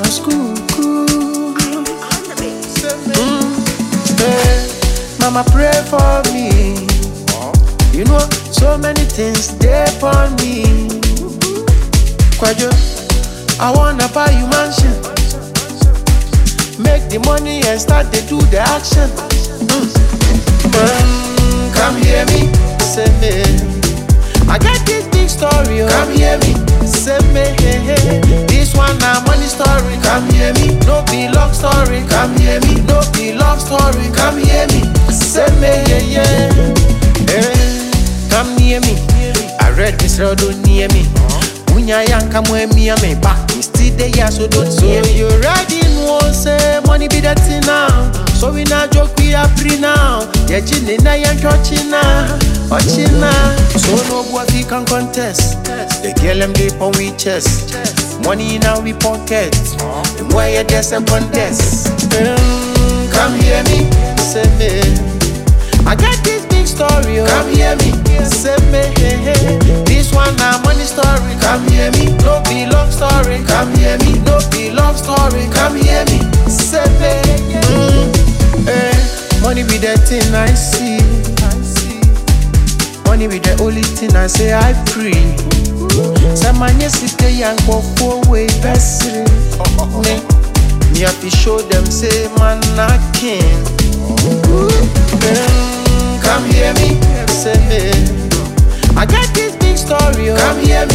school. Hey, mama pray for me. You know, so many things they upon me. Kwajo, I wanna buy you mansion. Make the money and start to do the action. Come hear me, say me. I got this big story, oh. Come hear me, say me. This one now money story. Come hear me, no be love story. Come hear me, no be love story. Come hear me, say me, yeah. Come near me. I read this road, don't near me. Unya yanka mwe miya me back. We still there, so don't near me. You ready? No say money be that thing now. So we not joke, we are free now. Yeah, chini na yank watching now. So no boy we can contest. The girl them deep on we chest. Money in our pocket. The more you there's a contest. Come hear me, say me. I got this big story, oh. Come hear me, say me. This one now money story. Come hear me, no be love story. Come hear me, no be love story. Come hear me, say me. Money be the thing I see. Money be the only thing I say I pray. Some man yesterday young for 4 way best. Me have to show them say man not king. Come hear me, say me. I got this big story, oh. Come hear me,